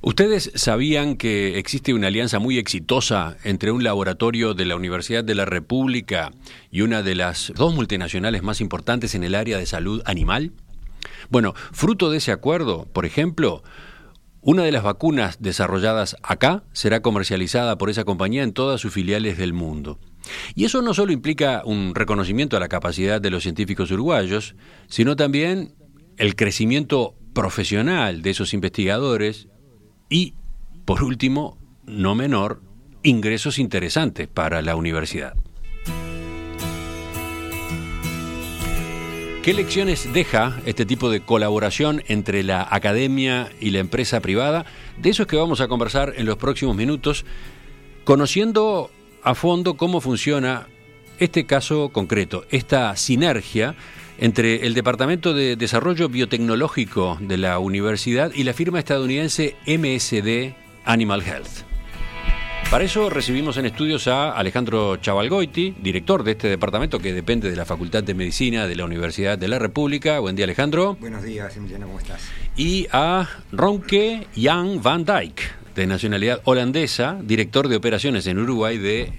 ¿Ustedes sabían que existe una alianza muy exitosa entre un laboratorio de la Universidad de la República y una de las dos multinacionales más importantes en el área de salud animal? Bueno, fruto de ese acuerdo, por ejemplo, una de las vacunas desarrolladas acá será comercializada por esa compañía en todas sus filiales del mundo. Y eso no solo implica un reconocimiento a la capacidad de los científicos uruguayos, sino también el crecimiento profesional de esos investigadores y, por último, no menor, ingresos interesantes para la universidad. ¿Qué lecciones deja este tipo de colaboración entre la academia y la empresa privada? De eso es que vamos a conversar en los próximos minutos, conociendo a fondo cómo funciona este caso concreto, esta sinergia entre el Departamento de Desarrollo Biotecnológico de la universidad y la firma estadounidense MSD Animal Health. Para eso recibimos en estudios a Alejandro Chavalgoiti, director de este departamento que depende de la Facultad de Medicina de la Universidad de la República. Buen día, Alejandro. Buenos días, Emiliano, ¿cómo estás? Y a Ronke Jan van Dijk, de nacionalidad holandesa, director de operaciones en Uruguay de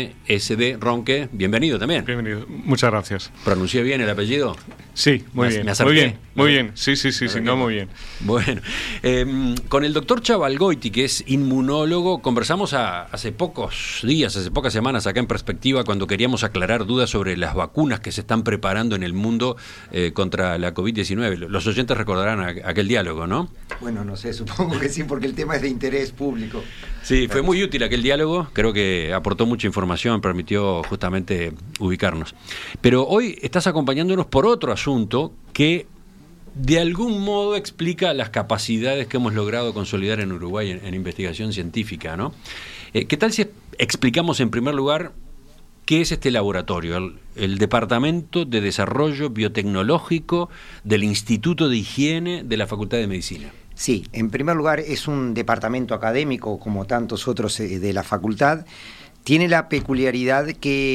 MSD. Ronke, bienvenido también. Bienvenido, muchas gracias. ¿Pronuncié bien el apellido? Sí, muy bien. ¿Me acerqué? Muy bien. Sí, no, muy bien. Bueno, con el doctor Chavalgoiti, que es inmunólogo, conversamos hace pocos días, hace pocas semanas acá en Perspectiva, cuando queríamos aclarar dudas sobre las vacunas que se están preparando en el mundo contra la COVID-19. Los oyentes recordarán aquel diálogo, ¿no? Bueno, no sé, supongo que sí, porque el tema es de interés público. Sí, fue muy útil aquel diálogo, creo que aportó mucha información, permitió justamente ubicarnos. Pero hoy estás acompañándonos por otro asunto que de algún modo explica las capacidades que hemos logrado consolidar en Uruguay en investigación científica, ¿no? ¿Qué tal si explicamos en primer lugar qué es este laboratorio, el Departamento de Desarrollo Biotecnológico del Instituto de Higiene de la Facultad de Medicina? Sí, en primer lugar es un departamento académico como tantos otros de la facultad. Tiene la peculiaridad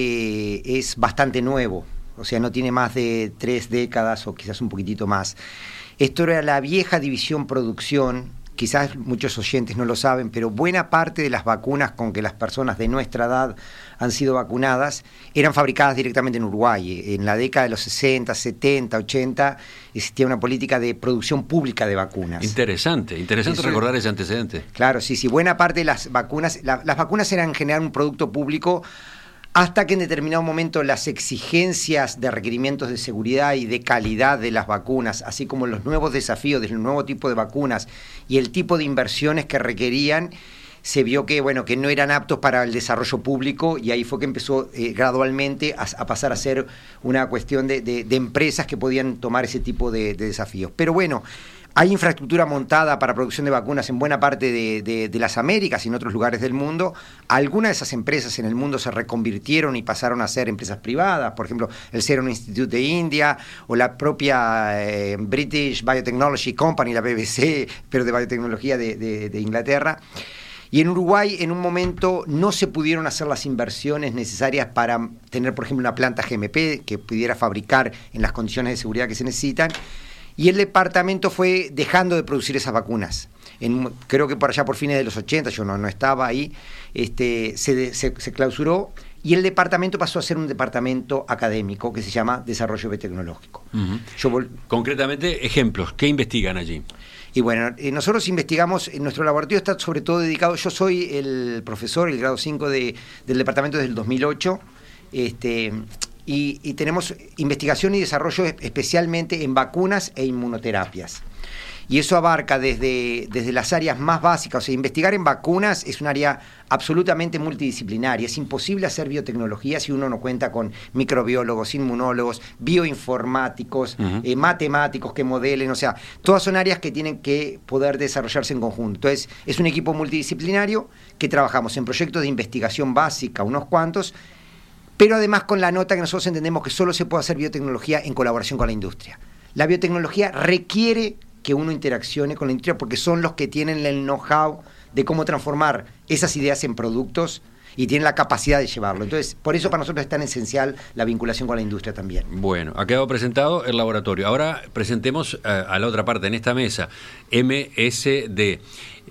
que es bastante nuevo, o sea, no tiene más de 3 décadas o quizás un poquitito más. Esto era la vieja división producción, quizás muchos oyentes no lo saben, pero buena parte de las vacunas con que las personas de nuestra edad han sido vacunadas eran fabricadas directamente en Uruguay. En la década de los 60, 70, 80 existía una política de producción pública de vacunas. Interesante recordar ese antecedente. Claro, sí, buena parte de las vacunas, las vacunas eran en general un producto público hasta que en determinado momento las exigencias de requerimientos de seguridad y de calidad de las vacunas, así como los nuevos desafíos del nuevo tipo de vacunas y el tipo de inversiones que requerían, se vio que no eran aptos para el desarrollo público, y ahí fue que empezó gradualmente a pasar a ser una cuestión de empresas que podían tomar ese tipo de desafíos. Pero bueno, hay infraestructura montada para producción de vacunas en buena parte de las Américas y en otros lugares del mundo. Algunas de esas empresas en el mundo se reconvirtieron y pasaron a ser empresas privadas, por ejemplo, el Serum Institute de India o la propia British Biotechnology Company, la BBC, pero de biotecnología de Inglaterra. Y en Uruguay, en un momento, no se pudieron hacer las inversiones necesarias para tener, por ejemplo, una planta GMP que pudiera fabricar en las condiciones de seguridad que se necesitan. Y el departamento fue dejando de producir esas vacunas. Creo que por allá por fines de los 80, yo no estaba ahí, se clausuró y el departamento pasó a ser un departamento académico que se llama Desarrollo Biotecnológico. Uh-huh. Concretamente, ejemplos, ¿qué investigan allí? Y bueno, nosotros investigamos, nuestro laboratorio está sobre todo dedicado, yo soy el profesor, el grado 5 del departamento desde el 2008, y tenemos investigación y desarrollo especialmente en vacunas e inmunoterapias. Y eso abarca desde las áreas más básicas, o sea, investigar en vacunas es un área absolutamente multidisciplinaria. Es imposible hacer biotecnología si uno no cuenta con microbiólogos, inmunólogos, bioinformáticos, uh-huh. Matemáticos que modelen, o sea, todas son áreas que tienen que poder desarrollarse en conjunto. Entonces, es un equipo multidisciplinario que trabajamos en proyectos de investigación básica, unos cuantos, pero además con la nota que nosotros entendemos que solo se puede hacer biotecnología en colaboración con la industria. La biotecnología requiere que uno interaccione con la industria porque son los que tienen el know-how de cómo transformar esas ideas en productos y tienen la capacidad de llevarlo. Entonces, por eso para nosotros es tan esencial la vinculación con la industria también. Bueno, ha quedado presentado el laboratorio. Ahora presentemos a la otra parte en esta mesa, MSD.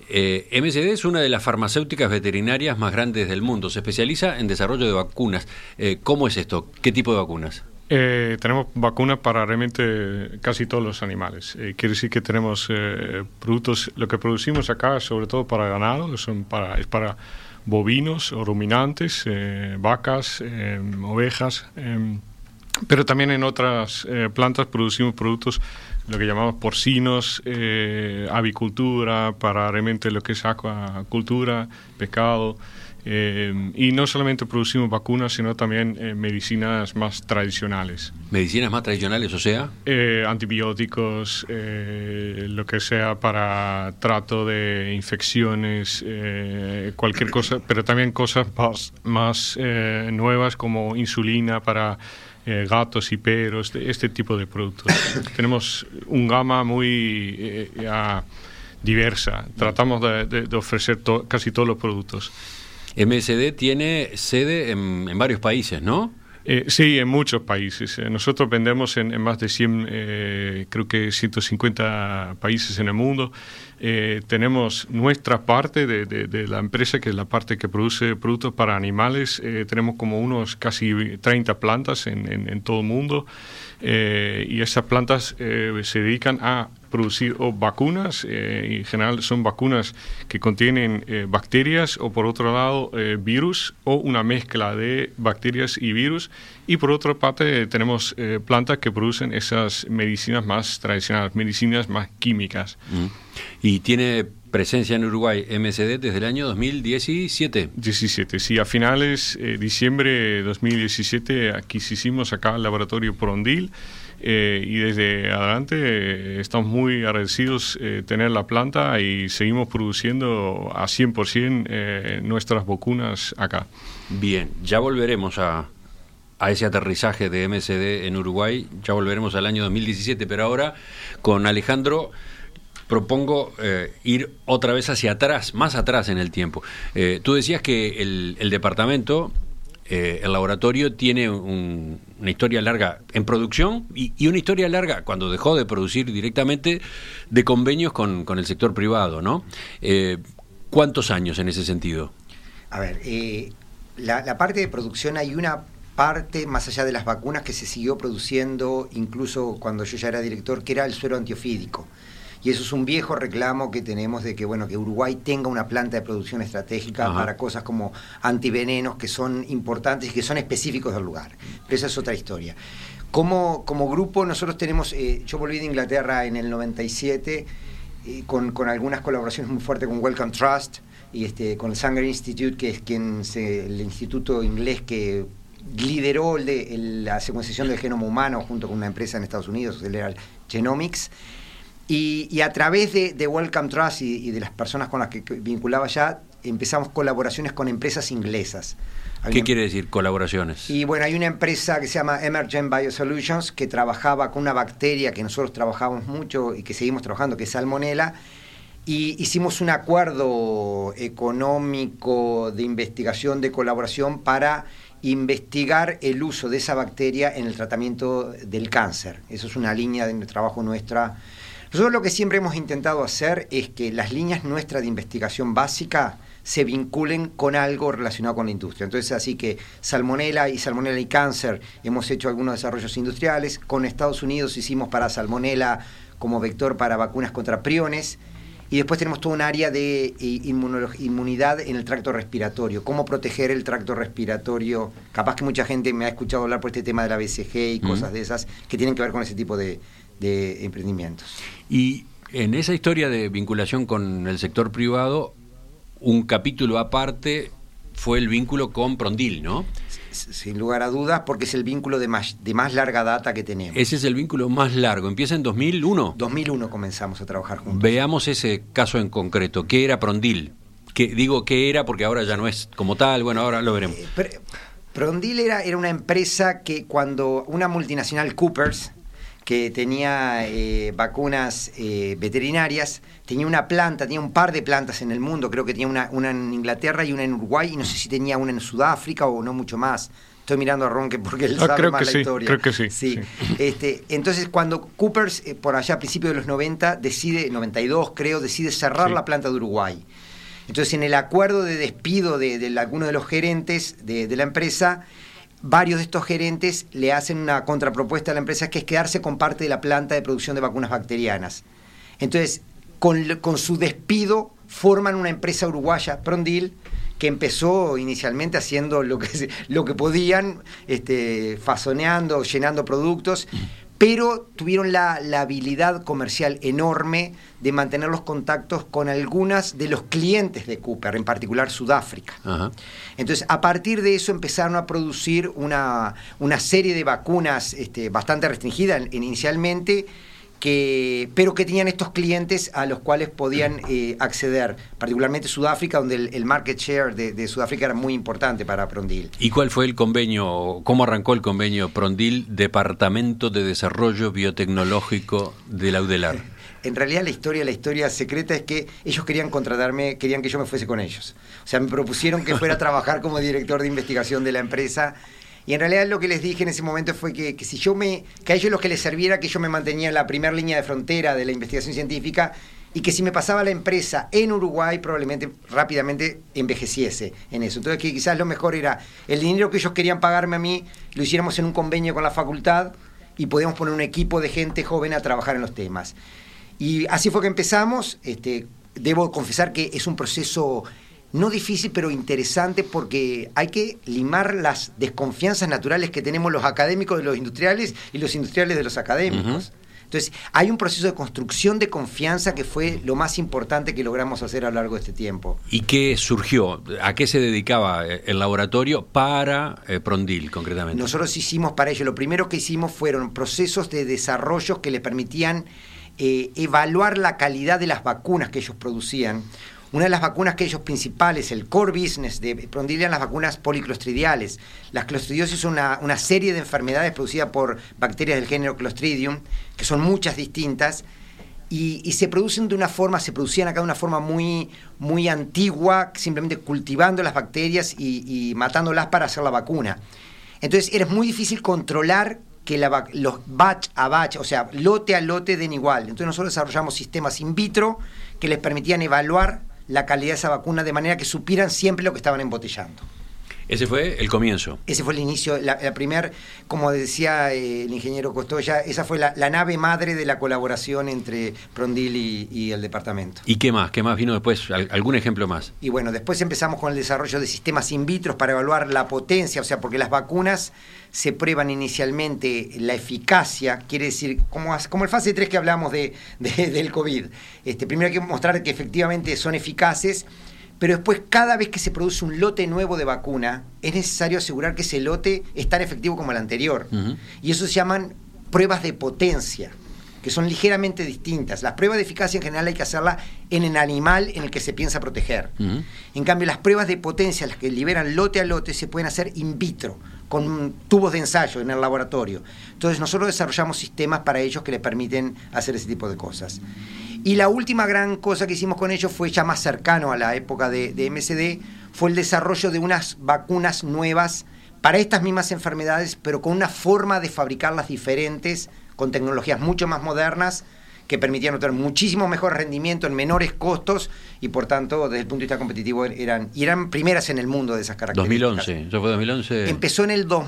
MSD es una de las farmacéuticas veterinarias más grandes del mundo. Se especializa en desarrollo de vacunas. ¿Cómo es esto? ¿Qué tipo de vacunas? Tenemos vacunas para realmente casi todos los animales. Quiere decir que tenemos productos, lo que producimos acá, sobre todo para ganado, es para bovinos o ruminantes, vacas, ovejas, pero también en otras plantas producimos productos, lo que llamamos porcinos, avicultura, para realmente lo que es acuacultura, pescado. Y no solamente producimos vacunas, sino también medicinas más tradicionales. ¿Medicinas más tradicionales, o sea? Antibióticos, lo que sea para trato de infecciones, cualquier cosa, pero también cosas más nuevas como insulina para gatos y perros, este tipo de productos. Tenemos un gama muy diversa. Tratamos de ofrecer casi todos los productos. MSD tiene sede en varios países, ¿no? Sí, en muchos países. Nosotros vendemos en más de 100, creo que 150 países en el mundo. Tenemos nuestra parte de la empresa, que es la parte que produce productos para animales. Tenemos como unos casi 30 plantas en todo el mundo. Y esas plantas se dedican a producir vacunas, en general son vacunas que contienen bacterias o por otro lado virus o una mezcla de bacterias y virus, y por otra parte tenemos plantas que producen esas medicinas más tradicionales, medicinas más químicas. ¿Y tiene presencia en Uruguay MSD desde el año 2017? 17, sí, a finales diciembre de 2017 hicimos acá el laboratorio Prondil. Y desde adelante estamos muy agradecidos tener la planta y seguimos produciendo a 100% nuestras vacunas acá. Bien, ya volveremos a ese aterrizaje de MSD en Uruguay, ya volveremos al año 2017, pero ahora con Alejandro propongo ir otra vez hacia atrás, más atrás en el tiempo. Tú decías que el departamento, el laboratorio, tiene una historia larga en producción y una historia larga, cuando dejó de producir directamente, de convenios con el sector privado, ¿no? ¿Cuántos años en ese sentido? A ver, la parte de producción, hay una parte más allá de las vacunas que se siguió produciendo incluso cuando yo ya era director, que era el suero antiofídico. Y eso es un viejo reclamo que tenemos de que, bueno, que Uruguay tenga una planta de producción estratégica. Ajá. Para cosas como antivenenos que son importantes y que son específicos del lugar. Pero esa es otra historia. Como grupo nosotros tenemos, yo volví de Inglaterra en el 97 con algunas colaboraciones muy fuertes con Wellcome Trust y con el Sanger Institute, que es el instituto inglés que lideró la secuenciación del genoma humano junto con una empresa en Estados Unidos, Cellular Genomics. Y a través de Wellcome Trust y de las personas con las que vinculaba ya, empezamos colaboraciones con empresas inglesas. ¿Qué quiere decir colaboraciones? Y bueno, hay una empresa que se llama Emergent Biosolutions que trabajaba con una bacteria que nosotros trabajamos mucho y que seguimos trabajando, que es Salmonella, y hicimos un acuerdo económico de investigación, de colaboración para investigar el uso de esa bacteria en el tratamiento del cáncer. Eso es una línea de trabajo nuestra. Nosotros lo que siempre hemos intentado hacer es que las líneas nuestras de investigación básica se vinculen con algo relacionado con la industria. Entonces, así que Salmonella y cáncer hemos hecho algunos desarrollos industriales. Con Estados Unidos hicimos para Salmonella como vector para vacunas contra priones. Y después tenemos todo un área de inmunidad en el tracto respiratorio. Cómo proteger el tracto respiratorio. Capaz que mucha gente me ha escuchado hablar por este tema de la BCG y cosas de esas que tienen que ver con ese tipo de emprendimientos. Y en esa historia de vinculación con el sector privado, un capítulo aparte fue el vínculo con Prondil, ¿no? Sin lugar a dudas, porque es el vínculo de más larga data que tenemos. Ese es el vínculo más largo. ¿Empieza en 2001? 2001 comenzamos a trabajar juntos. Veamos ese caso en concreto. ¿Qué era Prondil? Digo qué era porque ahora ya no es como tal. Bueno, ahora lo veremos. Prondil era una empresa que cuando una multinacional, Coopers, que tenía vacunas veterinarias, tenía un par de plantas en el mundo, creo que tenía una en Inglaterra y una en Uruguay, y no sé si tenía una en Sudáfrica o no mucho más. Estoy mirando a Ronque porque él sabe más la historia. Creo que sí. Sí. Entonces, cuando Coopers, por allá a principios de los 90, 92 creo, decide cerrar la planta de Uruguay. Entonces, en el acuerdo de despido de algunos de los gerentes de la empresa, varios de estos gerentes le hacen una contrapropuesta a la empresa, que es quedarse con parte de la planta de producción de vacunas bacterianas. Entonces, con su despido, forman una empresa uruguaya, Prondil, que empezó inicialmente haciendo lo que podían, fasoneando, llenando productos, pero tuvieron la habilidad comercial enorme de mantener los contactos con algunas de los clientes de Cooper, en particular Sudáfrica. Ajá. Entonces, a partir de eso empezaron a producir una serie de vacunas bastante restringidas inicialmente, pero que tenían estos clientes a los cuales podían acceder, particularmente Sudáfrica, donde el market share de Sudáfrica era muy importante para Prondil. ¿Y cuál fue el convenio, cómo arrancó el convenio Prondil, Departamento de Desarrollo Biotecnológico de la UDELAR? En realidad la historia secreta es que ellos querían contratarme, querían que yo me fuese con ellos. O sea, me propusieron que fuera a trabajar como director de investigación de la empresa. Y en realidad lo que les dije en ese momento fue que a ellos lo que les serviera que yo me mantenía en la primera línea de frontera de la investigación científica, y que si me pasaba la empresa en Uruguay probablemente rápidamente envejeciese en eso. Entonces, que quizás lo mejor era el dinero que ellos querían pagarme a mí, lo hiciéramos en un convenio con la facultad y podíamos poner un equipo de gente joven a trabajar en los temas. Y así fue que empezamos. Debo confesar que es un proceso no difícil, pero interesante, porque hay que limar las desconfianzas naturales que tenemos los académicos de los industriales y los industriales de los académicos. Entonces, hay un proceso de construcción de confianza que fue lo más importante que logramos hacer a lo largo de este tiempo. ¿Y qué surgió? ¿A qué se dedicaba el laboratorio para Prondil, concretamente? Nosotros hicimos para ello, lo primero que hicimos fueron procesos de desarrollo que le permitían evaluar la calidad de las vacunas que ellos producían. Una de las vacunas que ellos principales, el core business de Prondil, eran las vacunas policlostridiales. Las clostridiosis son una serie de enfermedades producidas por bacterias del género Clostridium, que son muchas distintas, y se producían acá de una forma muy, muy antigua, simplemente cultivando las bacterias y matándolas para hacer la vacuna. Entonces era muy difícil controlar que los batch a batch, o sea, lote a lote, den igual. Entonces nosotros desarrollamos sistemas in vitro que les permitían evaluar la calidad de esa vacuna de manera que supieran siempre lo que estaban embotellando. Ese fue el comienzo. Ese fue el inicio, la primer, como decía el ingeniero Costoya, esa fue la nave madre de la colaboración entre Prondil y el departamento. ¿Y qué más? ¿Qué más vino después? ¿Algún ejemplo más? Y bueno, después empezamos con el desarrollo de sistemas in vitro para evaluar la potencia, o sea, porque las vacunas se prueban inicialmente la eficacia, quiere decir, como el fase 3 que hablamos del COVID. Primero hay que mostrar que efectivamente son eficaces, pero después, cada vez que se produce un lote nuevo de vacuna, es necesario asegurar que ese lote es tan efectivo como el anterior. Y eso se llaman pruebas de potencia, que son ligeramente distintas. Las pruebas de eficacia en general hay que hacerlas en el animal en el que se piensa proteger. En cambio, las pruebas de potencia, las que liberan lote a lote, se pueden hacer in vitro, con tubos de ensayo en el laboratorio. Entonces nosotros desarrollamos sistemas para ellos que les permiten hacer ese tipo de cosas. Y la última gran cosa que hicimos con ellos fue ya más cercano a la época de MSD, fue el desarrollo de unas vacunas nuevas para estas mismas enfermedades, pero con una forma de fabricarlas diferentes, con tecnologías mucho más modernas, que permitían obtener muchísimo mejor rendimiento en menores costos, y por tanto, desde el punto de vista competitivo, eran primeras en el mundo de esas características. 2011, ¿eso fue 2011? Empezó en el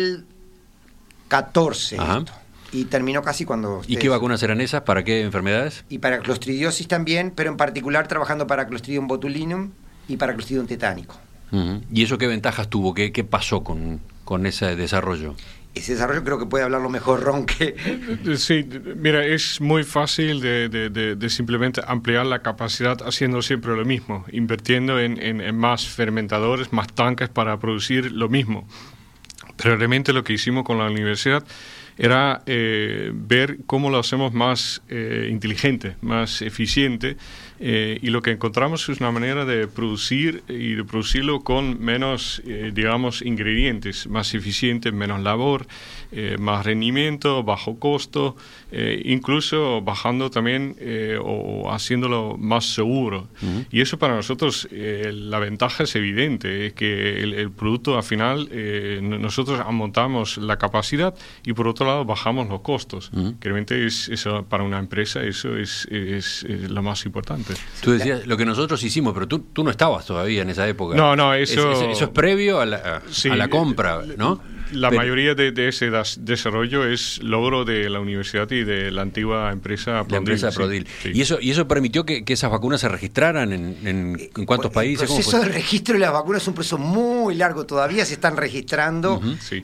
2014 esto. Y terminó casi cuando... ¿Y qué vacunas eran esas? ¿Para qué enfermedades? Y para clostridiosis también, pero en particular trabajando para Clostridium botulinum y para Clostridium tetánico. ¿Y eso qué ventajas tuvo? ¿Qué pasó con ese desarrollo? Ese desarrollo creo que puede hablarlo mejor Ron que... Sí, mira, es muy fácil de simplemente ampliar la capacidad haciendo siempre lo mismo, invirtiendo en más fermentadores, más tanques para producir lo mismo. Pero realmente lo que hicimos con la universidad era ver cómo lo hacemos más inteligente, más eficiente, y lo que encontramos es una manera de producir y de producirlo con menos, digamos, ingredientes, más eficiente, menos labor, más rendimiento, bajo costo, incluso bajando también o haciéndolo más seguro. Y eso para nosotros, la ventaja es evidente, es que el producto al final, nosotros montamos la capacidad y por otro lado bajamos los costos. Que realmente eso, para una empresa eso es lo más importante. Tú decías lo que nosotros hicimos, pero tú no estabas todavía en esa época. No, eso es previo a la compra, ¿no? La mayoría de ese desarrollo es logro de la universidad y de la antigua empresa Prodil. La empresa Prodil. Sí. ¿Y eso permitió que esas vacunas se registraran en cuántos países? El proceso de registro de las vacunas es un proceso muy largo, todavía se están registrando,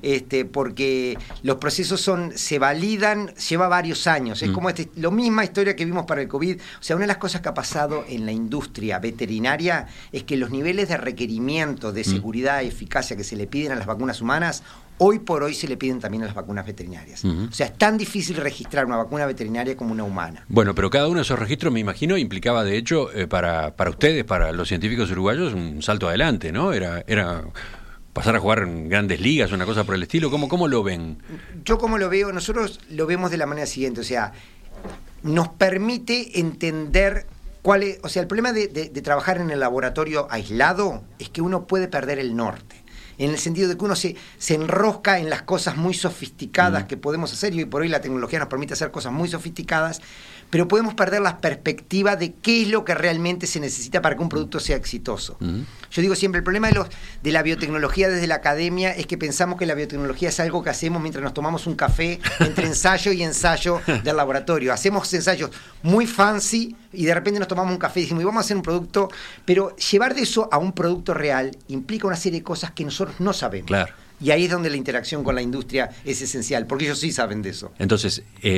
porque los procesos se validan, lleva varios años. Es como la misma historia que vimos para el COVID. O sea, una de las cosas que ha pasado en la industria veterinaria es que los niveles de requerimiento de seguridad y eficacia que se le piden a las vacunas humanas hoy por hoy se le piden también a las vacunas veterinarias. O sea, es tan difícil registrar una vacuna veterinaria como una humana. Bueno, pero cada uno de esos registros, me imagino, implicaba, de hecho, para ustedes, para los científicos uruguayos, un salto adelante, ¿no? Era pasar a jugar en grandes ligas, una cosa por el estilo. ¿Cómo lo ven? Yo como lo veo, nosotros lo vemos de la manera siguiente, o sea, nos permite entender cuál es, o sea, el problema de trabajar en el laboratorio aislado es que uno puede perder el norte. En el sentido de que uno se enrosca en las cosas muy sofisticadas que podemos hacer, y hoy por hoy la tecnología nos permite hacer cosas muy sofisticadas, pero podemos perder la perspectiva de qué es lo que realmente se necesita para que un producto sea exitoso. Yo digo siempre, el problema de la biotecnología desde la academia es que pensamos que la biotecnología es algo que hacemos mientras nos tomamos un café entre ensayo y ensayo del laboratorio. Hacemos ensayos muy fancy y de repente nos tomamos un café y decimos, y vamos a hacer un producto, pero llevar de eso a un producto real implica una serie de cosas que nosotros no sabemos. Claro. Y ahí es donde la interacción con la industria es esencial, porque ellos sí saben de eso. Entonces,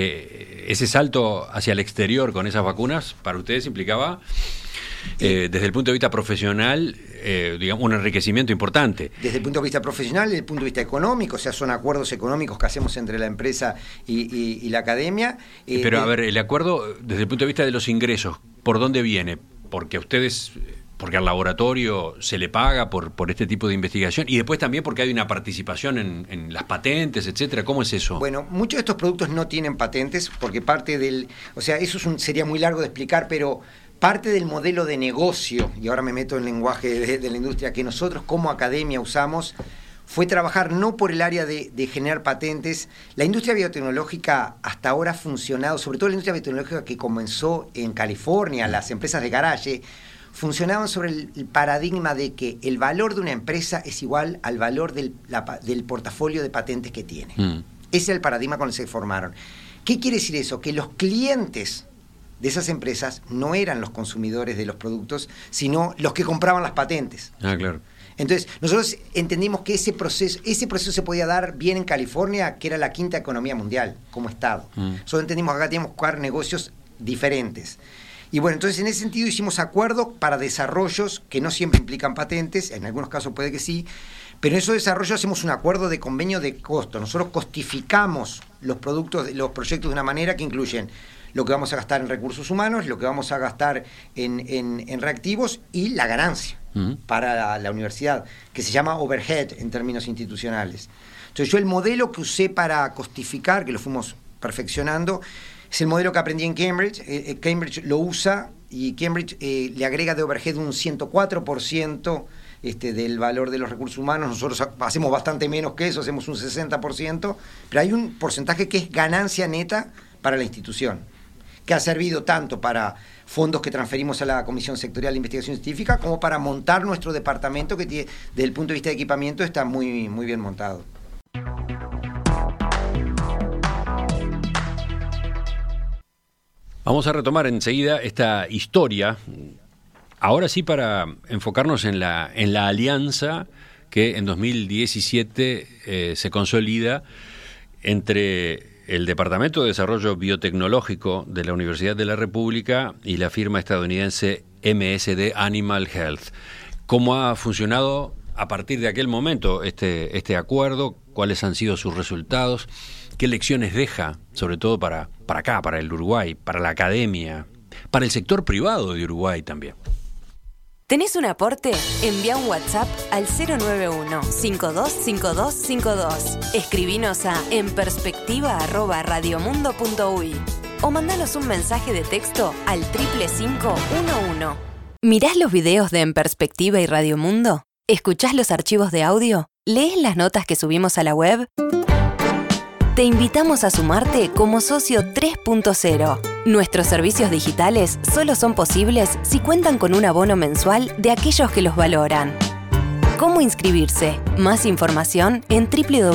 ese salto hacia el exterior con esas vacunas, para ustedes implicaba, desde el punto de vista profesional, digamos, un enriquecimiento importante. Desde el punto de vista profesional, desde el punto de vista económico, o sea, son acuerdos económicos que hacemos entre la empresa y la academia. Pero, a ver, el acuerdo, desde el punto de vista de los ingresos, ¿por dónde viene? Porque a ustedes... Porque al laboratorio se le paga por este tipo de investigación, y después también porque hay una participación en las patentes, etcétera. ¿Cómo es eso? Bueno, muchos de estos productos no tienen patentes porque parte del... O sea, eso sería muy largo de explicar, pero parte del modelo de negocio, y ahora me meto en lenguaje de la industria, que nosotros como academia usamos, fue trabajar no por el área de generar patentes. La industria biotecnológica hasta ahora ha funcionado, sobre todo la industria biotecnológica que comenzó en California, las empresas de garaje, funcionaban sobre el paradigma de que el valor de una empresa es igual al valor del portafolio de patentes que tiene. Ese es el paradigma con el que se formaron. ¿Qué quiere decir eso? Que los clientes de esas empresas no eran los consumidores de los productos, sino los que compraban las patentes. Ah, claro. Entonces, nosotros entendimos que ese proceso se podía dar bien en California, que era la quinta economía mundial, como Estado. Nosotros entendimos que acá teníamos que buscar negocios diferentes. Y bueno, entonces en ese sentido hicimos acuerdos para desarrollos que no siempre implican patentes, en algunos casos puede que sí, pero en esos desarrollos hacemos un acuerdo de convenio de costo. Nosotros costificamos los productos, los proyectos de una manera que incluyen lo que vamos a gastar en recursos humanos, lo que vamos a gastar en reactivos y la ganancia para la universidad, que se llama overhead en términos institucionales. Entonces yo el modelo que usé para costificar, que lo fuimos perfeccionando, es el modelo que aprendí en Cambridge. Cambridge lo usa y Cambridge le agrega de overhead un 104% del valor de los recursos humanos. Nosotros hacemos bastante menos que eso, hacemos un 60%, pero hay un porcentaje que es ganancia neta para la institución, que ha servido tanto para fondos que transferimos a la Comisión Sectorial de Investigación Científica como para montar nuestro departamento, que tiene, desde el punto de vista de equipamiento está muy, muy bien montado. Vamos a retomar enseguida esta historia, ahora sí para enfocarnos en la alianza que en 2017 se consolida entre el Departamento de Desarrollo Biotecnológico de la Universidad de la República y la firma estadounidense MSD Animal Health. ¿Cómo ha funcionado a partir de aquel momento este acuerdo? ¿Cuáles han sido sus resultados? ¿Qué lecciones deja, sobre todo para acá, para el Uruguay, para la academia, para el sector privado de Uruguay también? ¿Tenés un aporte? Envía un WhatsApp al 091-525252. Escribinos a enperspectiva@radiomundo.uy o mandanos un mensaje de texto al 55511. ¿Mirás los videos de En Perspectiva y Radio Mundo? ¿Escuchás los archivos de audio? ¿Lees las notas que subimos a la web? Te invitamos a sumarte como socio 3.0. Nuestros servicios digitales solo son posibles si cuentan con un abono mensual de aquellos que los valoran. ¿Cómo inscribirse? Más información en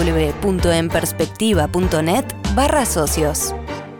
www.enperspectiva.net/socios.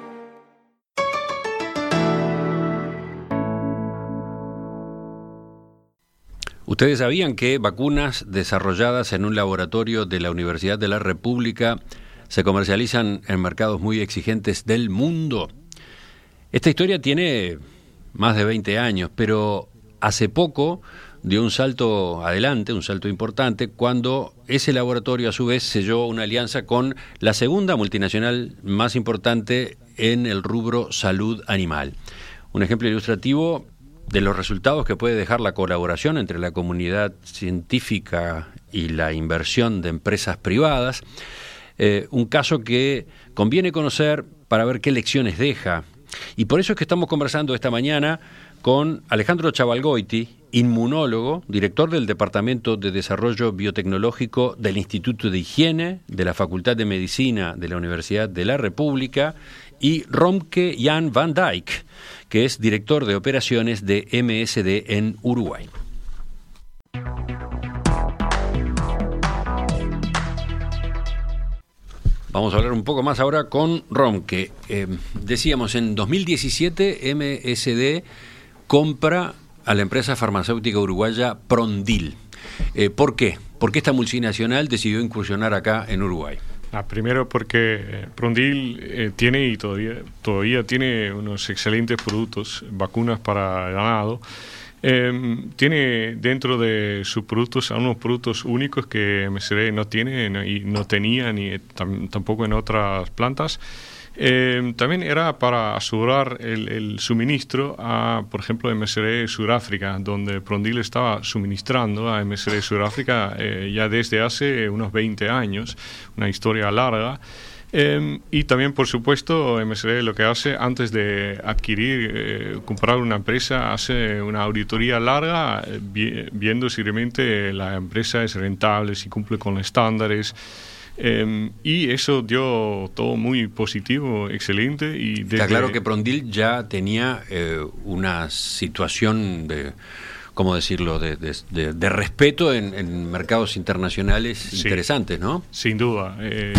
¿Ustedes sabían que vacunas desarrolladas en un laboratorio de la Universidad de la República se comercializan en mercados muy exigentes del mundo? Esta historia tiene más de 20 años, pero hace poco dio un salto adelante, un salto importante, cuando ese laboratorio a su vez selló una alianza con la segunda multinacional más importante en el rubro salud animal. Un ejemplo ilustrativo de los resultados que puede dejar la colaboración entre la comunidad científica y la inversión de empresas privadas. Un caso que conviene conocer para ver qué lecciones deja. Y por eso es que estamos conversando esta mañana con Alejandro Chavalgoiti, inmunólogo, director del Departamento de Desarrollo Biotecnológico del Instituto de Higiene de la Facultad de Medicina de la Universidad de la República, y Romke Jan van Dijk, que es director de operaciones de MSD en Uruguay. Vamos a hablar un poco más ahora con Romke. Decíamos, en 2017 MSD compra a la empresa farmacéutica uruguaya Prondil. ¿Por qué? ¿Por qué esta multinacional decidió incursionar acá en Uruguay? Primero porque Prondil tiene y todavía tiene unos excelentes productos, vacunas para ganado. Tiene dentro de sus productos unos productos únicos que MSD no tiene y no tenía ni tampoco en otras plantas. También era para asegurar el suministro a, por ejemplo, MSD Sudáfrica, donde Prondil estaba suministrando a MSD Sudáfrica ya desde hace unos 20 años, una historia larga. Y también, por supuesto, MSD lo que hace antes de comprar una empresa, hace una auditoría larga viendo si realmente la empresa es rentable, si cumple con los estándares. Y eso dio todo muy positivo, excelente. Y Está claro que Prondil ya tenía una situación de, ¿cómo decirlo?, de respeto en mercados internacionales interesantes, ¿no? Sin duda.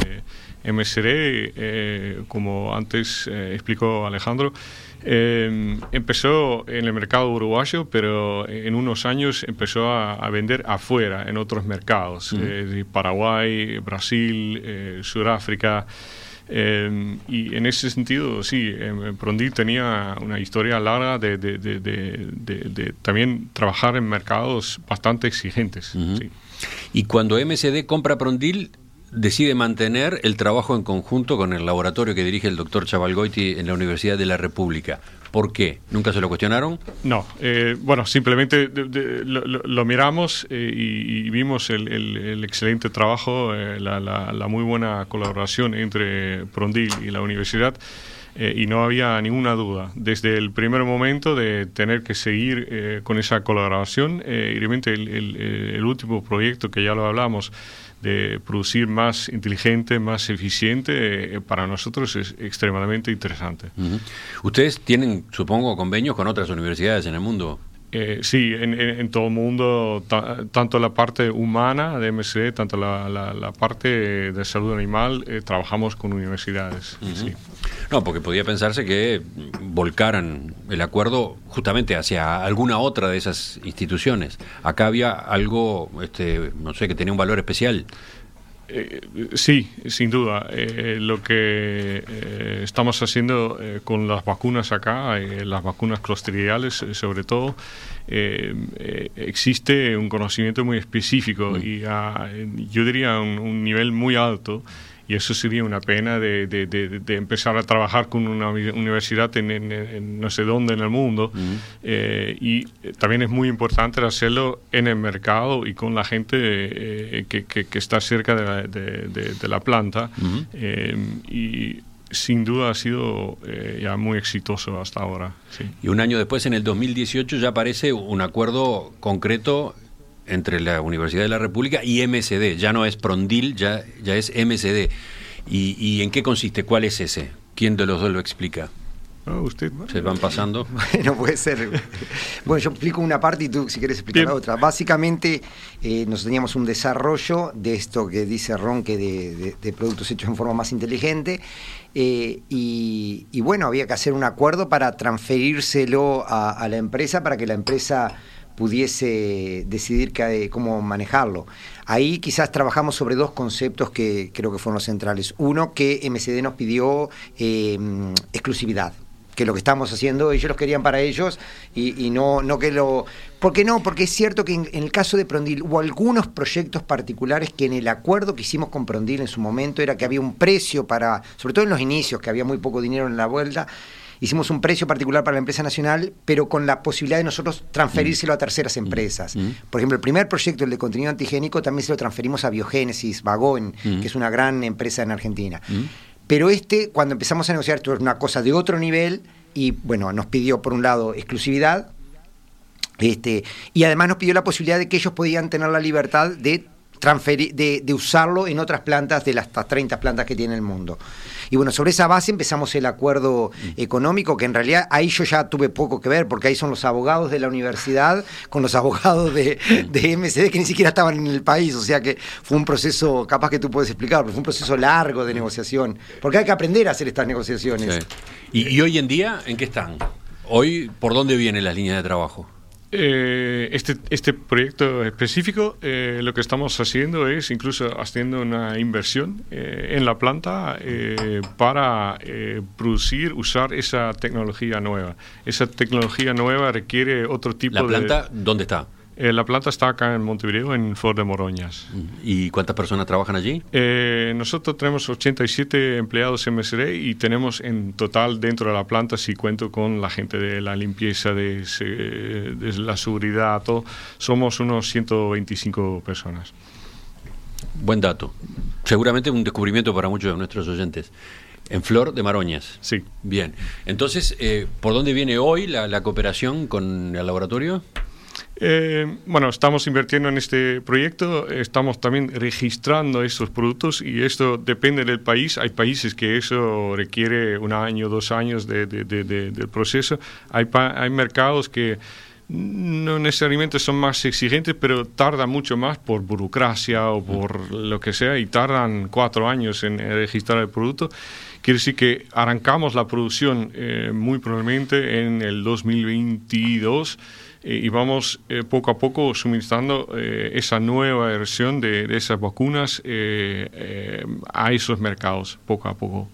MSD, como antes explicó Alejandro, empezó en el mercado uruguayo, pero en unos años empezó a vender afuera, en otros mercados, Paraguay, Brasil, Sudáfrica. Y en ese sentido, sí, Prondil tenía una historia larga de también trabajar en mercados bastante exigentes. Sí. Y cuando MSD compra Prondil, decide mantener el trabajo en conjunto con el laboratorio que dirige el doctor Chavalgoiti en la Universidad de la República. ¿Por qué? ¿Nunca se lo cuestionaron? No, bueno, simplemente lo miramos y vimos el excelente trabajo, la muy buena colaboración entre Prondil y la universidad. Y no había ninguna duda desde el primer momento de tener que seguir con esa colaboración. Y realmente el último proyecto, que ya lo hablamos, de producir más inteligente, más eficiente, para nosotros es extremadamente interesante. Ustedes tienen, supongo, convenios con otras universidades en el mundo. Sí, en todo el mundo, tanto la parte humana de MSD, tanto la parte de salud animal, trabajamos con universidades. Sí. No, porque podía pensarse que volcaran el acuerdo justamente hacia alguna otra de esas instituciones. Acá había algo, no sé, que tenía un valor especial. Sí, sin duda. Lo que estamos haciendo con las vacunas acá, las vacunas clostridiales sobre todo, existe un conocimiento muy específico y yo diría un nivel muy alto. Y eso sería una pena de empezar a trabajar con una universidad en no sé dónde en el mundo. Y también es muy importante hacerlo en el mercado y con la gente que está cerca de la planta. Y sin duda ha sido ya muy exitoso hasta ahora. Sí. Y un año después, en el 2018, ya aparece un acuerdo concreto entre la Universidad de la República y MSD. Ya no es Prondil, ya es MSD. ¿Y en qué consiste? ¿Cuál es ese? ¿Quién de los dos lo explica? Usted. ¿Se van pasando? Bueno, puede ser. Bueno, yo explico una parte y tú, si quieres, explicar la otra. Básicamente, nosotros teníamos un desarrollo de esto que dice Ronque de productos hechos en forma más inteligente. Y bueno, había que hacer un acuerdo para transferírselo a la empresa para que la empresa pudiese decidir cómo manejarlo. Ahí quizás trabajamos sobre dos conceptos que creo que fueron los centrales. Uno, que MSD nos pidió exclusividad, que lo que estamos haciendo ellos lo querían para ellos y no que lo... ¿Por qué no? Porque es cierto que en el caso de Prondil hubo algunos proyectos particulares que en el acuerdo que hicimos con Prondil en su momento era que había un precio para, sobre todo en los inicios, que había muy poco dinero en la vuelta. Hicimos un precio particular para la empresa nacional, pero con la posibilidad de nosotros transferírselo a terceras empresas. Por ejemplo, el primer proyecto, el de contenido antigénico, también se lo transferimos a Biogénesis, Vagón, que es una gran empresa en Argentina. Pero cuando empezamos a negociar, esto es una cosa de otro nivel, y bueno, nos pidió por un lado exclusividad, y además nos pidió la posibilidad de que ellos podían tener la libertad de usarlo en otras plantas de las 30 plantas que tiene el mundo. Y bueno, sobre esa base empezamos el acuerdo económico, que en realidad ahí yo ya tuve poco que ver, porque ahí son los abogados de la universidad con los abogados de MSD que ni siquiera estaban en el país, o sea que fue un proceso, capaz que tú puedes explicar, pero fue un proceso largo de negociación, porque hay que aprender a hacer estas negociaciones. Sí. ¿Y hoy en día en qué están? Hoy, ¿por dónde vienen las líneas de trabajo? Este proyecto específico, lo que estamos haciendo es incluso haciendo una inversión en la planta para usar esa tecnología nueva. Esa tecnología nueva requiere otro tipo de... ¿La planta dónde está? La planta está acá en Montevideo, en Flor de Moroñas. ¿Y cuántas personas trabajan allí? Nosotros tenemos 87 empleados en MSD y tenemos en total dentro de la planta, si cuento con la gente de la limpieza, de la seguridad, todo, somos unos 125 personas. Buen dato. Seguramente un descubrimiento para muchos de nuestros oyentes. En Flor de Maroñas. Sí. Bien. Entonces, ¿por dónde viene hoy la cooperación con el laboratorio? Bueno, estamos invirtiendo en este proyecto, estamos también registrando estos productos y esto depende del país. Hay países que eso requiere 1 año, 2 años del proceso. Hay mercados que no necesariamente son más exigentes, pero tardan mucho más por burocracia o por lo que sea y tardan 4 años en registrar el producto. Quiere decir que arrancamos la producción muy probablemente en el 2022 y vamos poco a poco suministrando esa nueva versión de esas vacunas a esos mercados, poco a poco.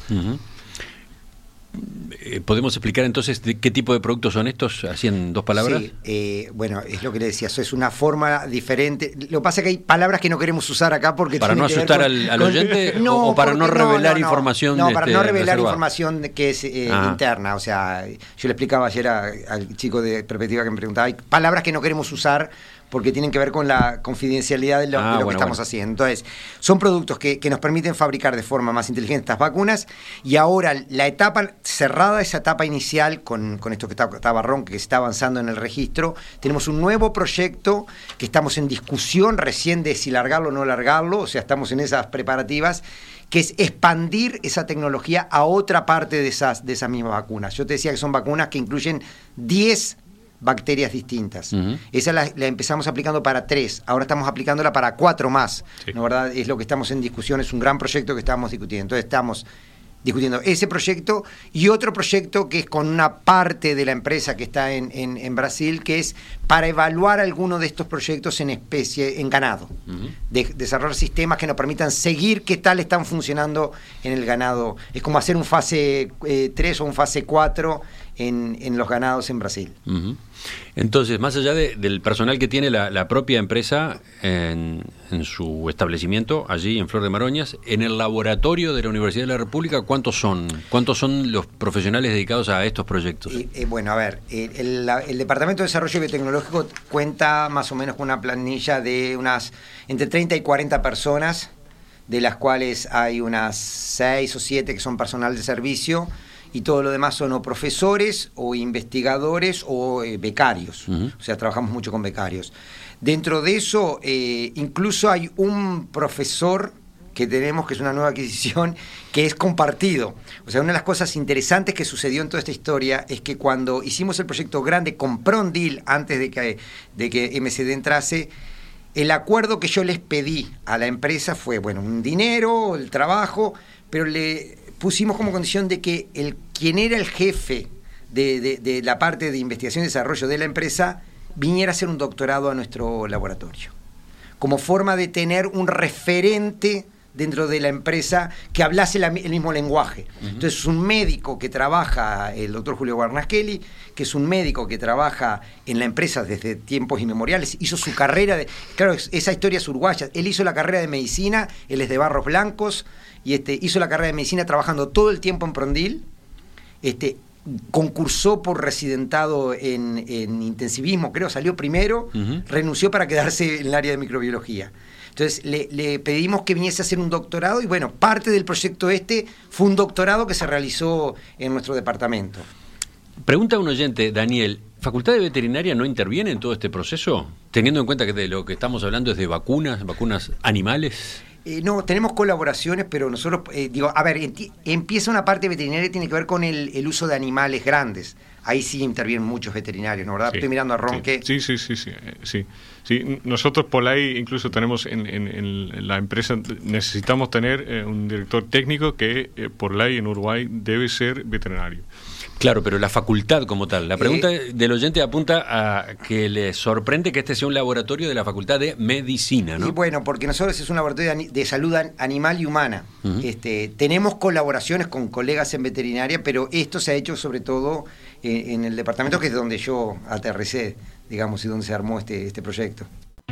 ¿Podemos explicar entonces de qué tipo de productos son estos, así en 2 palabras? Sí, bueno, es lo que le decía, eso es una forma diferente. Lo que pasa es que hay palabras que no queremos usar acá porque... ¿Para no asustar al oyente o para no revelar información? No, para no revelar reservada. Información que es interna. O sea, yo le explicaba ayer al chico de Perspectiva que me preguntaba, hay palabras que no queremos usar porque tienen que ver con la confidencialidad de lo que estamos haciendo. Entonces, son productos que nos permiten fabricar de forma más inteligente estas vacunas, y ahora la etapa cerrada, esa etapa inicial con esto que estaba Ronque, que se está avanzando en el registro, tenemos un nuevo proyecto que estamos en discusión recién de si largarlo o no largarlo, o sea, estamos en esas preparativas, que es expandir esa tecnología a otra parte de esas mismas vacunas. Yo te decía que son vacunas que incluyen 10 bacterias distintas. Esa la empezamos aplicando para 3, ahora estamos aplicándola para 4 más. Sí. ¿No, verdad? Es lo que estamos en discusión, es un gran proyecto que estamos discutiendo. Entonces estamos discutiendo ese proyecto y otro proyecto que es con una parte de la empresa que está en Brasil, que es para evaluar alguno de estos proyectos en ganado, desarrollar sistemas que nos permitan seguir qué tal están funcionando en el ganado. Es como hacer un fase 3 o un fase 4 en los ganados en Brasil. Entonces, más allá del personal que tiene la propia empresa en su establecimiento, allí en Flor de Maroñas, en el laboratorio de la Universidad de la República, ¿cuántos son? ¿Cuántos son los profesionales dedicados a estos proyectos? Bueno, a ver, el Departamento de Desarrollo Biotecnológico cuenta más o menos con una planilla de unas entre 30 y 40 personas, de las cuales hay unas 6 o 7 que son personal de servicio, y todo lo demás son o profesores o investigadores o becarios. O sea, trabajamos mucho con becarios. Dentro de eso, incluso hay un profesor que tenemos, que es una nueva adquisición, que es compartido. O sea, una de las cosas interesantes que sucedió en toda esta historia es que cuando hicimos el proyecto grande con Prondil, antes de que MSD entrase, el acuerdo que yo les pedí a la empresa fue, bueno, un dinero, el trabajo, pero le pusimos como condición de que quien era el jefe de la parte de investigación y desarrollo de la empresa viniera a hacer un doctorado a nuestro laboratorio, como forma de tener un referente dentro de la empresa que hablase el mismo lenguaje. Entonces, un médico que trabaja, el doctor Julio Guarnaschelli, que es un médico que trabaja en la empresa desde tiempos inmemoriales, hizo su carrera claro, esa historia es uruguaya, él hizo la carrera de medicina, él es de Barros Blancos, y hizo la carrera de medicina trabajando todo el tiempo en Prondil, concursó por residentado en intensivismo, creo, salió primero, renunció para quedarse en el área de microbiología. Entonces le pedimos que viniese a hacer un doctorado y bueno, parte del proyecto fue un doctorado que se realizó en nuestro departamento. Pregunta un oyente, Daniel, ¿Facultad de Veterinaria no interviene en todo este proceso? Teniendo en cuenta que de lo que estamos hablando es de vacunas animales. No, tenemos colaboraciones, pero nosotros, empieza una parte veterinaria que tiene que ver con el uso de animales grandes. Ahí sí intervienen muchos veterinarios, ¿no? ¿Verdad? Sí, estoy mirando a Ronque. Sí. Nosotros por ahí incluso tenemos en la empresa, necesitamos tener un director técnico que por ley en Uruguay debe ser veterinario. Claro, pero la facultad como tal. La pregunta del oyente apunta a que le sorprende que este sea un laboratorio de la Facultad de Medicina, ¿no? Y bueno, porque nosotros es un laboratorio de salud animal y humana. Tenemos colaboraciones con colegas en veterinaria, pero esto se ha hecho sobre todo en el departamento, que es donde yo aterricé, digamos, y donde se armó este proyecto.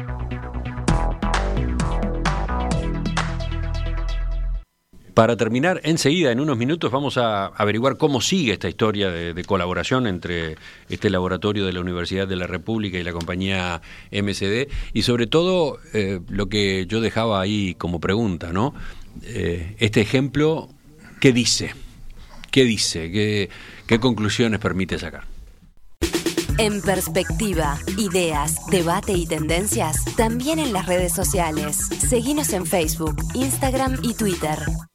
Para terminar, enseguida, en unos minutos, vamos a averiguar cómo sigue esta historia de colaboración entre este laboratorio de la Universidad de la República y la compañía MSD, y sobre todo lo que yo dejaba ahí como pregunta, ¿no? Este ejemplo, ¿qué dice? ¿Qué conclusiones permite sacar? En Perspectiva, ideas, debate y tendencias, también en las redes sociales. Seguinos en Facebook, Instagram y Twitter.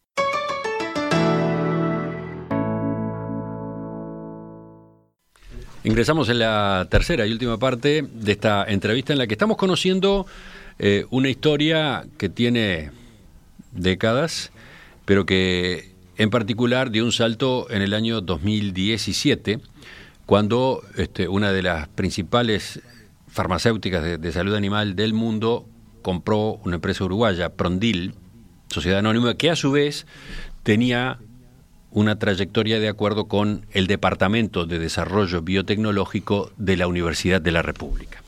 Ingresamos en la tercera y última parte de esta entrevista en la que estamos conociendo una historia que tiene décadas, pero que en particular dio un salto en el año 2017, cuando una de las principales farmacéuticas de salud animal del mundo compró una empresa uruguaya, Prondil, sociedad anónima, que a su vez tenía una trayectoria de acuerdo con el Departamento de Desarrollo Biotecnológico de la Universidad de la República.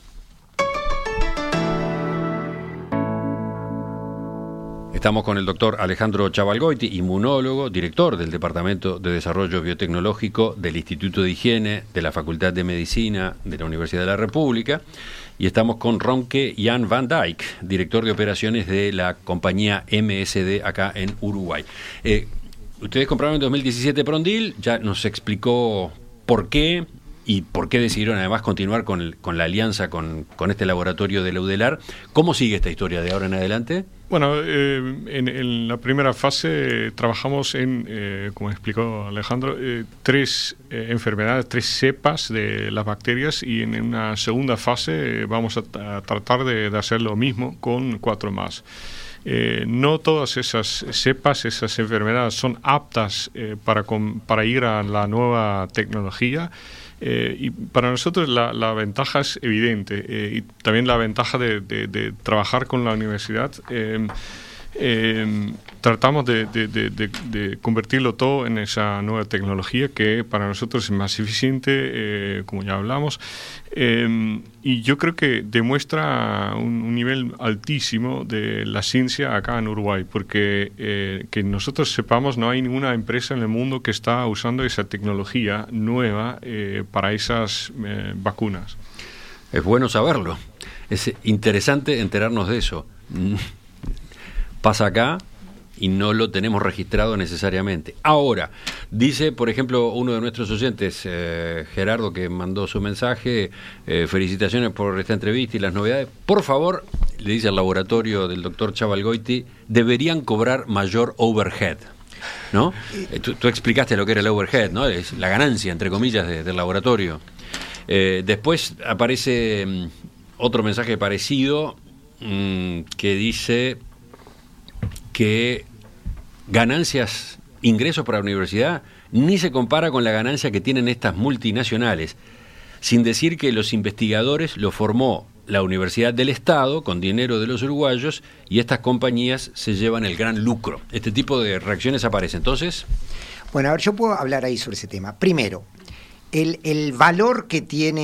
Estamos con el doctor Alejandro Chavalgoiti, inmunólogo, director del Departamento de Desarrollo Biotecnológico del Instituto de Higiene de la Facultad de Medicina de la Universidad de la República, y estamos con Ronque Jan van Dijk, director de operaciones de la compañía MSD acá en Uruguay. Ustedes compraron en 2017 Prondil, ya nos explicó por qué y por qué decidieron además continuar con la alianza con este laboratorio de la UDELAR. ¿Cómo sigue esta historia de ahora en adelante? Bueno, en la primera fase trabajamos como explicó Alejandro, 3 enfermedades, 3 cepas de las bacterias, y en una segunda fase vamos a tratar de hacer lo mismo con 4 más. no todas esas cepas, esas enfermedades son aptas para ir a la nueva tecnología. Y para nosotros la ventaja es evidente, y también la ventaja de trabajar con la universidad. Tratamos de convertirlo todo en esa nueva tecnología que para nosotros es más eficiente, como ya hablamos, y yo creo que demuestra un nivel altísimo de la ciencia acá en Uruguay, porque que nosotros sepamos, no hay ninguna empresa en el mundo que está usando esa tecnología nueva para esas vacunas. Es bueno saberlo, es interesante enterarnos de eso. Pasa acá y no lo tenemos registrado necesariamente. Ahora, dice, por ejemplo, uno de nuestros oyentes, Gerardo, que mandó su mensaje, felicitaciones por esta entrevista y las novedades. Por favor, le dice al laboratorio del doctor Chavalgoiti, deberían cobrar mayor overhead, ¿no? Tú explicaste lo que era el overhead, ¿no? Es la ganancia, entre comillas, del laboratorio. Después aparece otro mensaje parecido que dice que ingresos para la universidad, ni se compara con la ganancia que tienen estas multinacionales, sin decir que los investigadores los formó la Universidad del Estado con dinero de los uruguayos y estas compañías se llevan el gran lucro. Este tipo de reacciones aparece. Entonces, bueno, a ver, yo puedo hablar ahí sobre ese tema. Primero, el valor que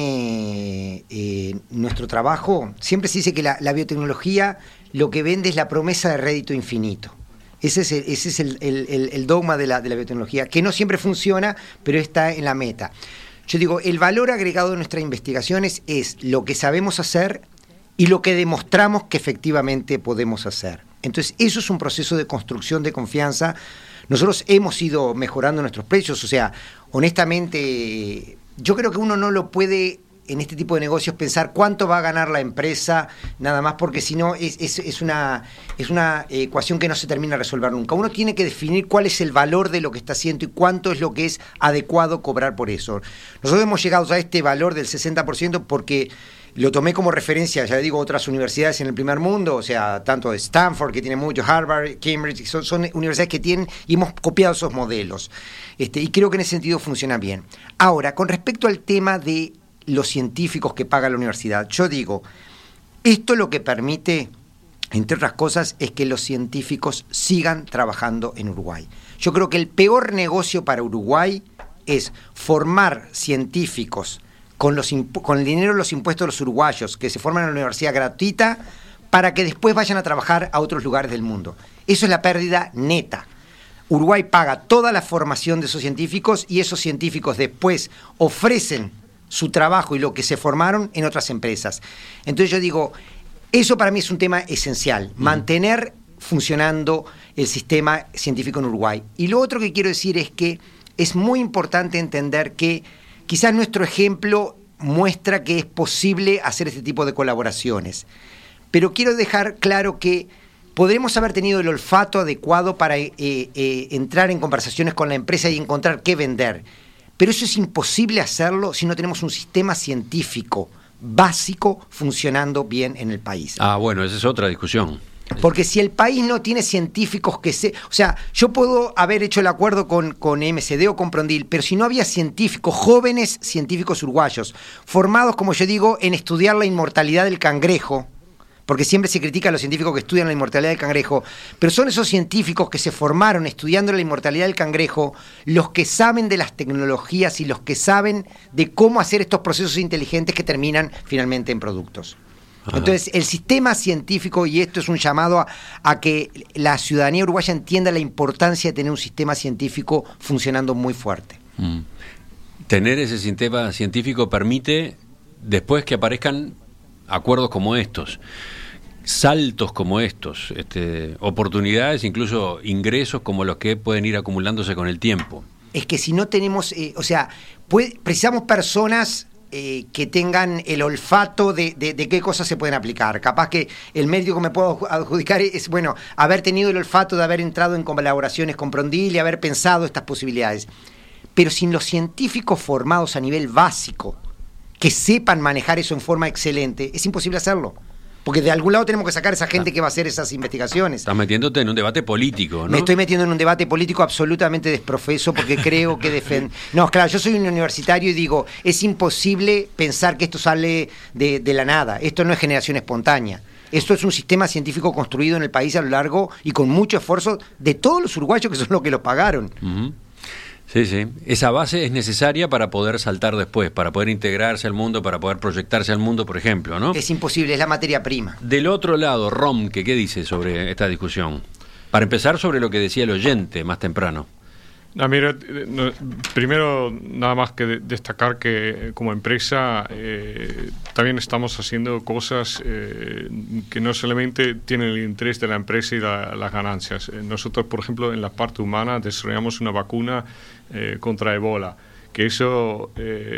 tiene nuestro trabajo, siempre se dice que la biotecnología lo que vende es la promesa de rédito infinito. Ese es el dogma de la biotecnología, que no siempre funciona, pero está en la meta. Yo digo, el valor agregado de nuestras investigaciones es lo que sabemos hacer y lo que demostramos que efectivamente podemos hacer. Entonces, eso es un proceso de construcción de confianza. Nosotros hemos ido mejorando nuestros precios, o sea, honestamente, yo creo que uno no lo puede en este tipo de negocios pensar cuánto va a ganar la empresa, nada más, porque si no es una ecuación que no se termina de resolver nunca. Uno tiene que definir cuál es el valor de lo que está haciendo y cuánto es lo que es adecuado cobrar por eso. Nosotros hemos llegado a este valor del 60% porque lo tomé como referencia, ya digo, otras universidades en el primer mundo, o sea, tanto de Stanford, que tiene mucho, Harvard, Cambridge, son universidades que tienen, y hemos copiado esos modelos. Y creo que en ese sentido funciona bien. Ahora, con respecto al tema de los científicos que paga la universidad, yo digo, esto lo que permite, entre otras cosas, es que los científicos sigan trabajando en Uruguay. Yo creo que el peor negocio para Uruguay es formar científicos con el dinero de los impuestos de los uruguayos, que se forman en la universidad gratuita, para que después vayan a trabajar a otros lugares del mundo. Eso es la pérdida neta. Uruguay paga toda la formación de esos científicos y esos científicos después ofrecen su trabajo y lo que se formaron en otras empresas. Entonces yo digo, eso para mí es un tema esencial, mantener funcionando el sistema científico en Uruguay. Y lo otro que quiero decir es que es muy importante entender que quizás nuestro ejemplo muestra que es posible hacer este tipo de colaboraciones. Pero quiero dejar claro que podremos haber tenido el olfato adecuado para entrar en conversaciones con la empresa y encontrar qué vender. Pero eso es imposible hacerlo si no tenemos un sistema científico básico funcionando bien en el país. Ah, bueno, esa es otra discusión. Porque si el país no tiene científicos que o sea, yo puedo haber hecho el acuerdo con MSD o con Prondil, pero si no había científicos, jóvenes científicos uruguayos, formados, como yo digo, en estudiar la inmortalidad del cangrejo, porque siempre se critica a los científicos que estudian la inmortalidad del cangrejo, pero son esos científicos que se formaron estudiando la inmortalidad del cangrejo los que saben de las tecnologías y los que saben de cómo hacer estos procesos inteligentes que terminan finalmente en productos. Ajá. Entonces, el sistema científico, y esto es un llamado a que la ciudadanía uruguaya entienda la importancia de tener un sistema científico funcionando muy fuerte. Tener ese sistema científico permite, después que aparezcan acuerdos como estos, saltos como estos, oportunidades, incluso ingresos como los que pueden ir acumulándose con el tiempo. Es que si no tenemos, precisamos personas que tengan el olfato de qué cosas se pueden aplicar. Capaz que el mérito que me puedo adjudicar es, bueno, haber tenido el olfato de haber entrado en colaboraciones con Prondil y haber pensado estas posibilidades. Pero sin los científicos formados a nivel básico, que sepan manejar eso en forma excelente, es imposible hacerlo. Porque de algún lado tenemos que sacar a esa gente que va a hacer esas investigaciones. Estás metiéndote en un debate político, ¿no? Me estoy metiendo en un debate político absolutamente desprofeso porque creo que No, claro, yo soy un universitario y digo, es imposible pensar que esto sale de la nada. Esto no es generación espontánea. Esto es un sistema científico construido en el país a lo largo y con mucho esfuerzo de todos los uruguayos que son los que lo pagaron. Uh-huh. Sí, sí. Esa base es necesaria para poder saltar después, para poder integrarse al mundo, para poder proyectarse al mundo, por ejemplo, ¿no? Es imposible, es la materia prima. Del otro lado, Romke, ¿qué dice sobre esta discusión? Para empezar, sobre lo que decía el oyente más temprano. Mira, primero nada más que destacar que como empresa también estamos haciendo cosas que no solamente tienen el interés de la empresa y las ganancias. Nosotros, por ejemplo, en la parte humana desarrollamos una vacuna contra Ebola, que eso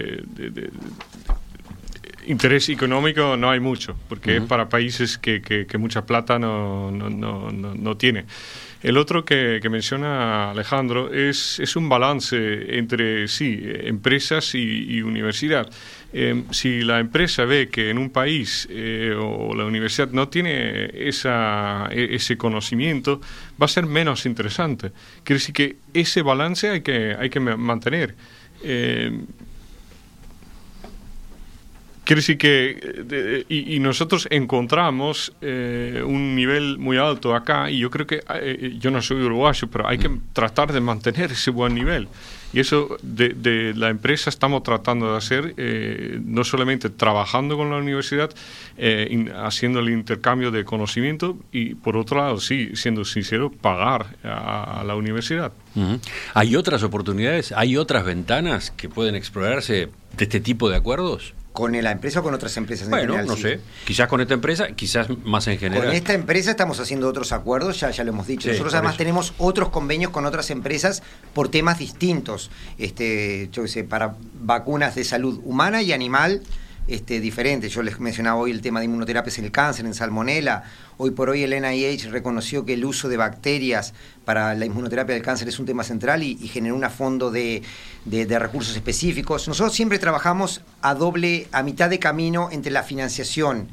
interés económico no hay mucho, porque es para países que mucha plata no tiene. El otro que menciona Alejandro es un balance entre, empresas y universidad. Si la empresa ve que en un país o la universidad no tiene ese conocimiento, va a ser menos interesante. Quiere decir que ese balance hay que mantener. Quiere decir que y nosotros encontramos un nivel muy alto acá, y yo creo que yo no soy uruguayo, pero hay que tratar de mantener ese buen nivel. Y eso de la empresa estamos tratando de hacer, no solamente trabajando con la universidad, haciendo el intercambio de conocimiento, y por otro lado, sí, siendo sincero, pagar a la universidad. Uh-huh. ¿Hay otras oportunidades, hay otras ventanas que pueden explorarse de este tipo de acuerdos? ¿Con la empresa o con otras empresas en general? Bueno, no sé. Quizás con esta empresa, quizás más en general. Con esta empresa estamos haciendo otros acuerdos, ya lo hemos dicho. Sí, nosotros además tenemos otros convenios con otras empresas por temas distintos. Yo qué sé, para vacunas de salud humana y animal diferentes. Yo les mencionaba hoy el tema de inmunoterapias en el cáncer, en salmonela. Hoy por hoy el NIH reconoció que el uso de bacterias para la inmunoterapia del cáncer es un tema central y generó un fondo de recursos específicos. Nosotros siempre trabajamos a mitad de camino entre la financiación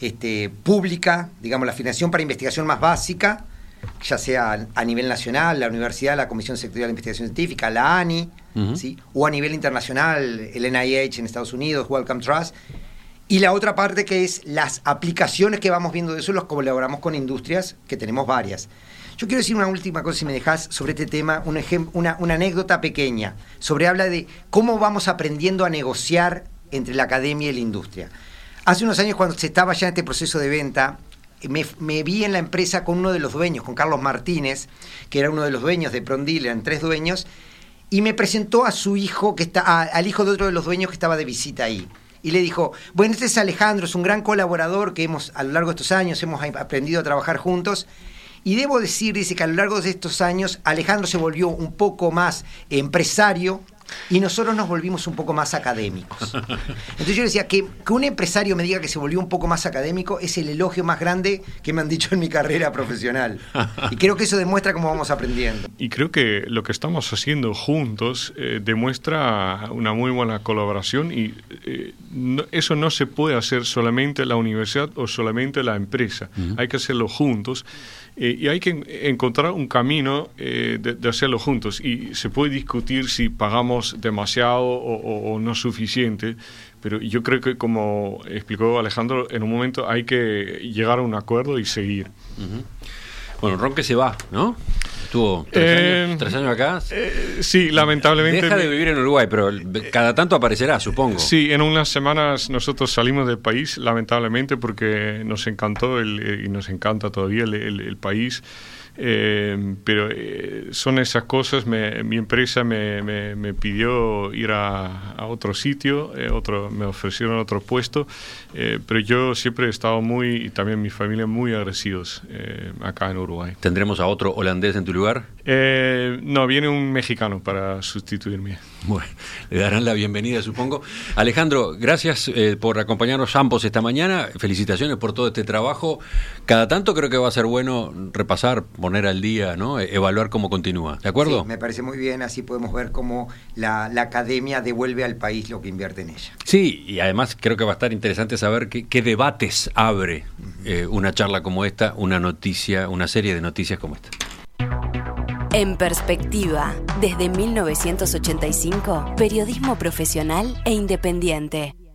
pública, digamos la financiación para investigación más básica, ya sea a nivel nacional, la universidad, la Comisión Sectorial de Investigación Científica, la ANI, uh-huh. ¿sí? O a nivel internacional, el NIH en Estados Unidos, Wellcome Trust. Y la otra parte que es las aplicaciones que vamos viendo de eso, los colaboramos con industrias, que tenemos varias. Yo quiero decir una última cosa, si me dejas, sobre este tema, una anécdota pequeña, habla de cómo vamos aprendiendo a negociar entre la academia y la industria. Hace unos años, cuando se estaba ya en este proceso de venta, me vi en la empresa con uno de los dueños, con Carlos Martínez, que era uno de los dueños de Prondil, eran 3 dueños, y me presentó a su hijo, al hijo de otro de los dueños que estaba de visita ahí. Y le dijo, bueno, este es Alejandro, es un gran colaborador que a lo largo de estos años hemos aprendido a trabajar juntos. Y debo decir, dice, que a lo largo de estos años Alejandro se volvió un poco más empresario y nosotros nos volvimos un poco más académicos. Entonces yo decía que un empresario me diga que se volvió un poco más académico es el elogio más grande que me han dicho en mi carrera profesional. Y creo que eso demuestra cómo vamos aprendiendo. Y creo que lo que estamos haciendo juntos demuestra una muy buena colaboración, y eso no se puede hacer solamente la universidad o solamente la empresa. Uh-huh. Hay que hacerlo juntos. Y hay que encontrar un camino de hacerlo juntos, y se puede discutir si pagamos demasiado o no suficiente, pero yo creo que, como explicó Alejandro, en un momento hay que llegar a un acuerdo y seguir. Uh-huh. Bueno, Romke se va, ¿no? Estuvo 3 años acá. Sí, lamentablemente. Deja de vivir en Uruguay, pero cada tanto aparecerá, supongo. Sí, en unas semanas nosotros salimos del país, lamentablemente, porque nos encantó y nos encanta todavía el país. Pero son esas cosas. Mi empresa me pidió ir a otro sitio, me ofrecieron otro puesto, pero yo siempre he estado y también mi familia, muy agradecidos acá en Uruguay. ¿Tendremos a otro holandés en tu lugar? No, viene un mexicano para sustituirme. Bueno, le darán la bienvenida, supongo. Alejandro, gracias por acompañarnos ambos esta mañana. Felicitaciones por todo este trabajo. Cada tanto creo que va a ser bueno repasar, poner al día, ¿no? Evaluar cómo continúa. ¿De acuerdo? Sí, me parece muy bien. Así podemos ver cómo la academia devuelve al país lo que invierte en ella. Sí, y además creo que va a estar interesante saber qué debates abre una charla como esta, una noticia, una serie de noticias como esta. En Perspectiva, desde 1985, periodismo profesional e independiente.